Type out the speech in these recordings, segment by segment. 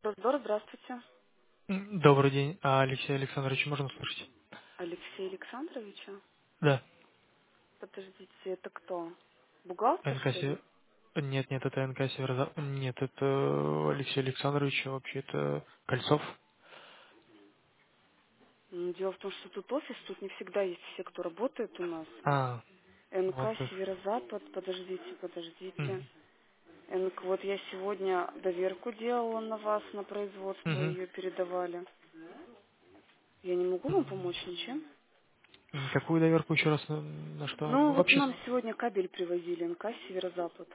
Здорово, здравствуйте. Добрый день. Алексей Александрович, можно слышать? Алексей Александровича? Да. Подождите, это кто? Бухгалтер, НК что ли? Север... Нет, нет, это НК Северо... Нет, это Алексей Александрович, вообще это Кольцов. Дело в том, что тут офис, тут не всегда есть все, кто работает у нас. А, НК вот как. Северо-Запад, подождите. Мгм. Вот я сегодня доверку делала на вас, на производство, Мгм. ее передавали. Я не могу вам помочь ничем? Какую доверку еще раз на что? Ну, Ну, вот вообще, нам сегодня кабель привозили, НК Северо-Запад.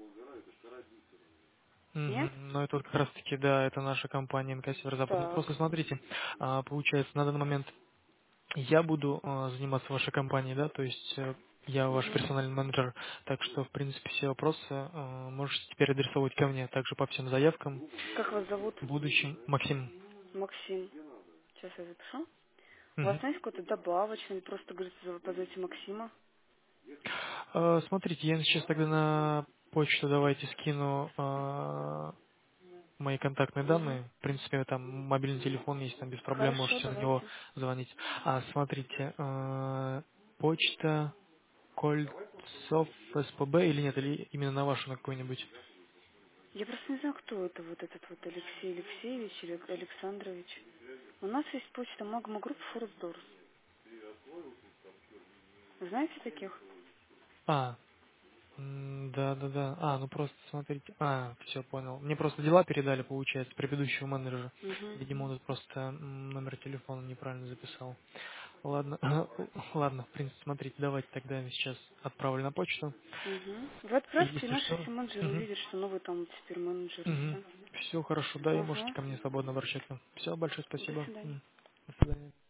Нет? ну это вот как раз таки, да, это наша компания НК Северо-Запад. Ну, просто Так. смотрите, получается, на данный момент я буду заниматься вашей компанией, да, то есть я ваш Мгм. персональный менеджер, так что, в принципе, все вопросы можете теперь адресовать ко мне, также по всем заявкам. Как вас зовут? В будущем, Максим. Максим. Сейчас я запишу. У вас Мгм. есть какой-то добавочный, или просто говорите, позовите Максима? Смотрите, я сейчас тогда на почту давайте скину мои контактные Угу. данные. В принципе, там мобильный телефон есть, там без проблем Хорошо, можете на него давайте. звонить. Смотрите, почта Кольцов СПБ или нет, или именно на вашу на какую-нибудь? Я просто не знаю, кто это, вот этот вот Алексей Алексеевич или Александрович. У нас есть почта Магма Групп Форсдорс. Знаете таких? А, да. Ну просто смотрите. Все понял. Мне просто дела передали, получается, предыдущего менеджера. Угу. Видимо, он тут просто номер телефона неправильно записал. Ладно, ладно, в принципе, смотрите, давайте тогда я сейчас отправлю на почту. Угу. Вы И отправьте, и если наши что, все менеджеры увидят, что новый там теперь менеджер и все. все хорошо, да, и можете Ага. ко мне свободно обращаться. Все, большое До спасибо. свидания. До свидания.